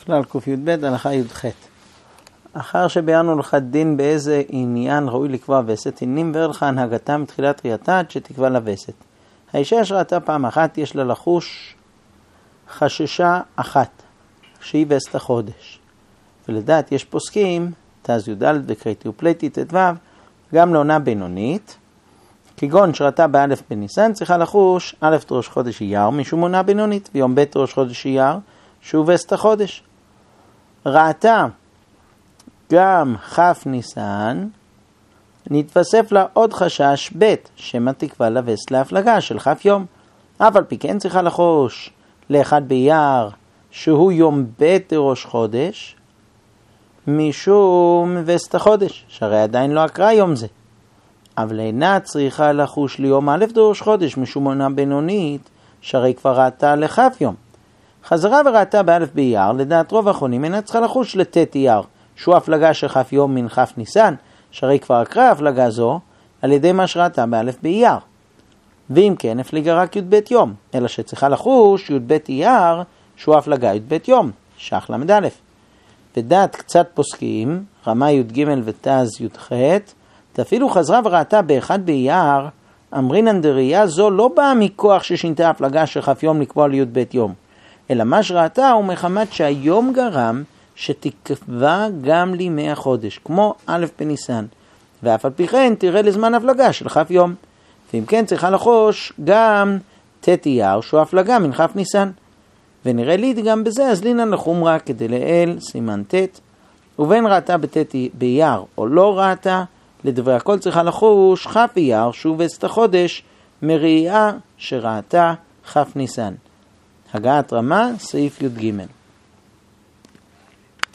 כלל קי"ב הלכה י"ח. אחר שביארנו לך דין באיזה עניין ראוי לקבוע וסת, הנמבר לך הנהגתה מתחילת ראייתה עד שתקבע לה וסת. האישה שראתה פעם אחת יש לה לחוש חששה אחת, שהיא וסת החודש. ולדעת יש פוסקים, תז י"ד וקריטי ופלטי ט"ו, גם לעונה בינונית, כגון שראתה באלף בניסן צריכה לחוש א' ראש חודש אייר משום עונה בינונית, ויום ב' ראש חודש אייר שהוא וסת החודש. ראתה גם כ' ניסן, נתווסף לה עוד חשש ב' שמה תקבע לה וסת להפלגה של כ' יום. אף על פי כן צריכה לחוש לאחד באייר שהוא יום ב' ראש חודש משום וסת החודש, שהרי עדיין לא הקרא יום זה. אבל אינה צריכה לחוש ליום א' ראש חודש משום עונה בינונית, שהרי כבר ראתה לכ' יום. חזרה וראתה באלף באייר, לדעת רוב האחרונים אינה צריכה לחוש לת' אייר, שהוא הפלגה של כ' יום מן כ' ניסן, שהרי כבר הקרא הפלגה זו על ידי מה שראתה באלף באייר. ואם כן, הפליגה רק י"ב יום, אלא שצריכה לחוש י"ב אייר, שהוא הפלגה י"ב יום, שח למד א'. בדעת קצת פוסקים, רמה י"ג ותז י"ח, אפילו חזרה וראתה באחד באייר, אמרינן דראיה זו לא באה מכוח ששינתה הפלגה של כ' יום לקבוע לי"ב יום, אלא מה שראתה הוא מחמת שהיום גרם שתקבע גם לימי החודש, כמו א' בניסן, ואף על פי כן תראה לזמן הפלגה של כ' יום. ואם כן צריכה לחוש גם ט' אייר שהוא הפלגה מן כ' ניסן. ונראה לי גם בזה אז לינן לחומרה כדי לאל סימן ט', ובין ראתה בט' באייר או לא ראתה, לדברי הכל צריכה לחוש כ' אייר שהוא וסת החודש מראייה שראתה כ' ניסן. הגעת רמה סעיף י"ג.